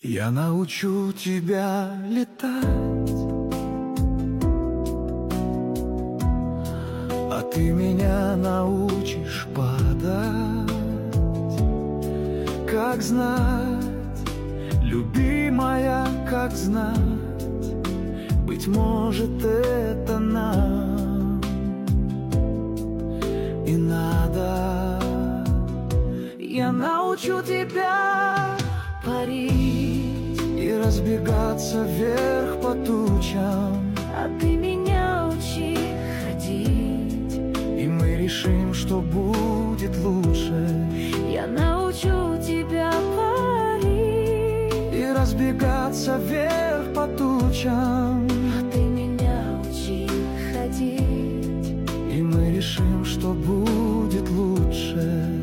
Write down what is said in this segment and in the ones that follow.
Я научу тебя летать, а ты меня научишь падать. Как знать, любимая, как знать, быть может, это нам и надо. Я научу тебя парить и разбегаться вверх по тучам, а ты меня учи ходить, и мы решим, что будет лучше. я научу тебя парить И разбегаться вверх по тучам, а ты меня учи ходить, и мы решим, что будет лучше.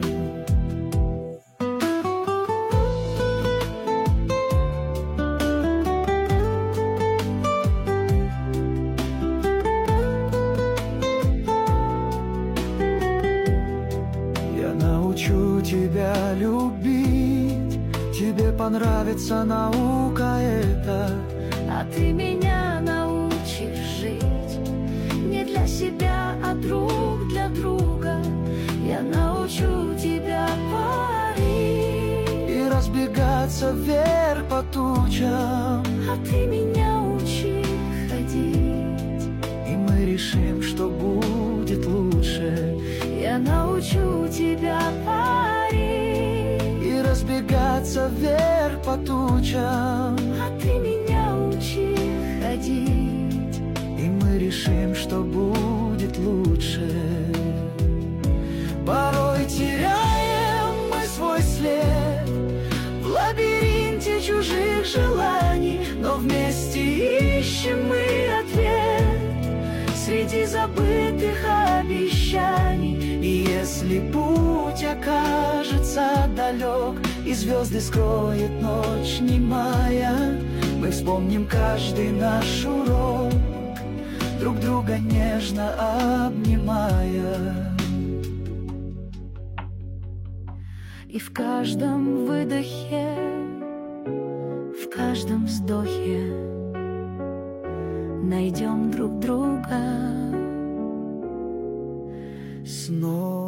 Я научу тебя любить, тебе понравится наука эта, а ты меня научишь жить не для себя, а друг для друга. Я научу тебя парить и разбегаться вверх по тучам, а ты меня учи ходить, и мы решим, что будет лучше. я научу тебя парить И разбегаться вверх по тучам, а ты меня учи ходить, и мы решим, что будет лучше. Порой теряем мы свой след в лабиринте чужих желаний, но вместе ищем мы ответ среди забытых обещаний. И если путь окажется далек и звезды скроет ночь немая, мы вспомним каждый наш урок, друг друга нежно обнимая. и в каждом выдохе, в каждом вздохе найдем друг друга Снова